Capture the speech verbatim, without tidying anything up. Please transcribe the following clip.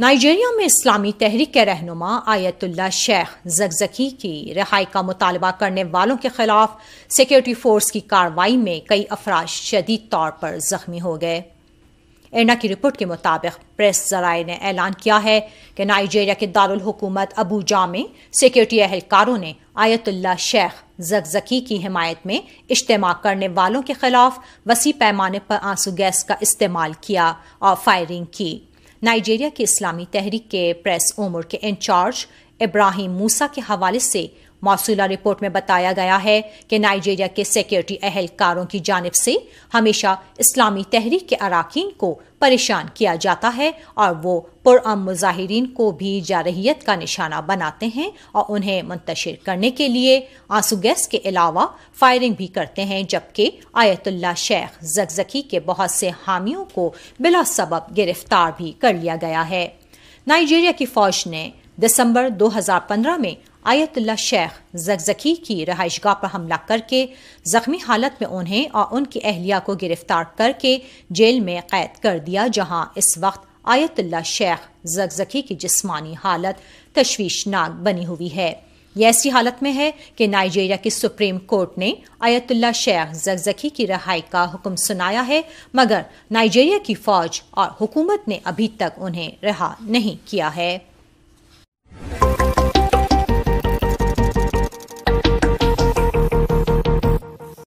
Nigeria میں اسلامی تحریک کے رہنما آیت اللہ شیخ زکزکی کی رہائی کا مطالبہ کرنے والوں کے خلاف سیکورٹی فورس کی کارروائی میں کئی افراد شدید طور پر زخمی ہو گئے۔ ایرنا کی رپورٹ کے مطابق پریس ذرائع نے اعلان کیا ہے کہ نائجیریا کے دارالحکومت ابوجا میں سیکورٹی اہلکاروں نے آیت اللہ شیخ زکزکی کی حمایت میں اجتماع کرنے والوں کے خلاف وسیع پیمانے پر آنسو گیس کا استعمال کیا اور فائرنگ کی۔ نائجیریا کی اسلامی تحریک کے پریس امور کے انچارج ابراہیم موسیٰ کے حوالے سے موصولہ رپورٹ میں بتایا گیا ہے کہ نائجیریا کے سیکورٹی اہلکاروں کی جانب سے ہمیشہ اسلامی تحریک کے اراکین کو پریشان کیا جاتا ہے اور وہ پرامن مظاہرین کو بھی جارحیت کا نشانہ بناتے ہیں اور انہیں منتشر کرنے کے لیے آنسو گیس کے علاوہ فائرنگ بھی کرتے ہیں، جبکہ آیت اللہ شیخ زکزکی کے بہت سے حامیوں کو بلا سبب گرفتار بھی کر لیا گیا ہے۔ نائجیریا کی فوج نے دسمبر دو ہزار پندرہ میں آیت اللہ شیخ زکزکی کی رہائش گاہ پر حملہ کر کے زخمی حالت میں انہیں اور ان کی اہلیہ کو گرفتار کر کے جیل میں قید کر دیا، جہاں اس وقت آیت اللہ شیخ زکزکی کی جسمانی حالت تشویشناک بنی ہوئی ہے۔ یہ ایسی حالت میں ہے کہ نائجیریا کی سپریم کورٹ نے آیت اللہ شیخ زکزکی کی رہائی کا حکم سنایا ہے، مگر نائجیریا کی فوج اور حکومت نے ابھی تک انہیں رہا نہیں کیا ہے۔